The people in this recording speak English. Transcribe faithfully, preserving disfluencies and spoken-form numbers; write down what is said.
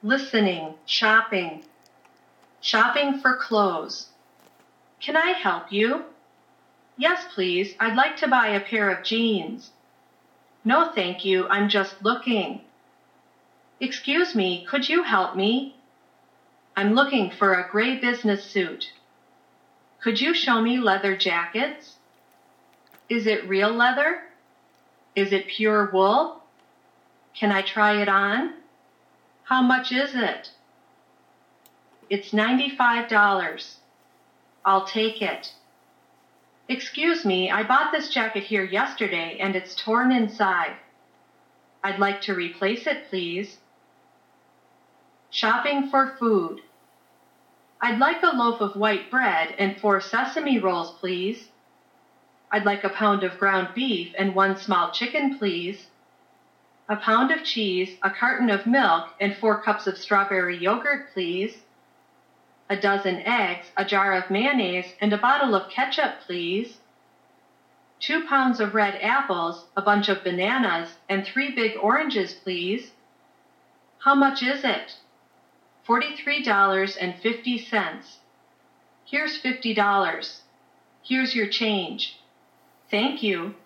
listening, shopping, shopping for clothes. Can I help you? Yes, please. I'd like to buy a pair of jeans. No, thank you. I'm just looking. Excuse me, could you help me? I'm looking for a gray business suit. Could you show me leather jackets? Is it real leather? Is it pure wool? Can I try it on? How much is it? It's ninety-five dollars. I'll take it. Excuse me, I bought this jacket here yesterday and it's torn inside. I'd like to replace it, please. Shopping for food. I'd like a loaf of white bread and four sesame rolls, please. I'd like a pound of ground beef and one small chicken, please. A pound of cheese, a carton of milk, and four cups of strawberry yogurt, please. A dozen eggs, a jar of mayonnaise, and a bottle of ketchup, please. Two pounds of red apples, a bunch of bananas, and three big oranges, please. How much is it? forty-three dollars and fifty cents. Here's fifty dollars. Here's your change. Thank you.